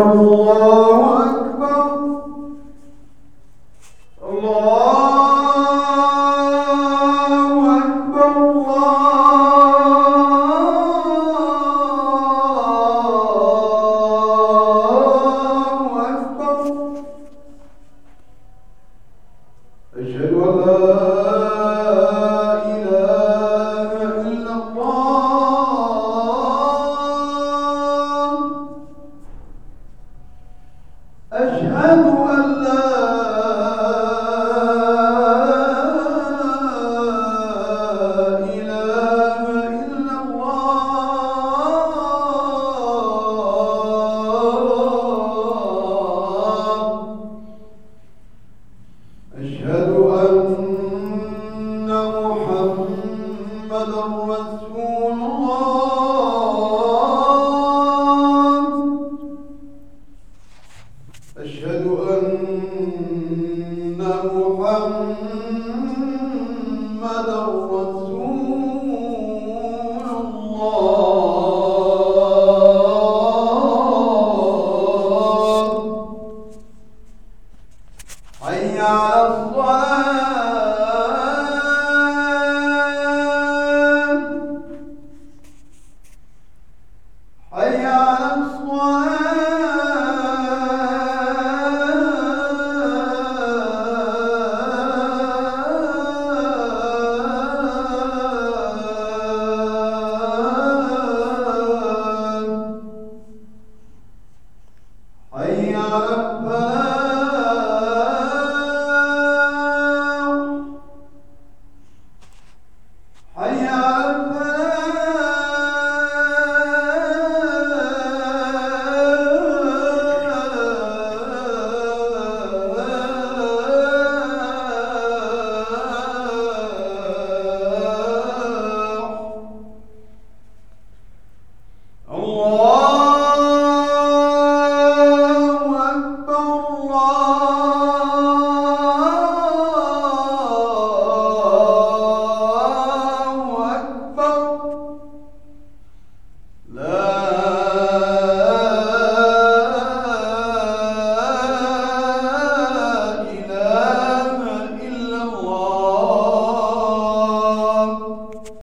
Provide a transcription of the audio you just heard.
الله أكبر. الله أكبر. الله أكبر. أشهد أن لا إله إلا الله. أشهد أن لا إله إلا الله. أشهد أن محمدا رسول الله. أشهد أن محمدا رسول الله. حي على الصلاة. حي على الصلاة. حي على الفلاح. حي على الفلاح.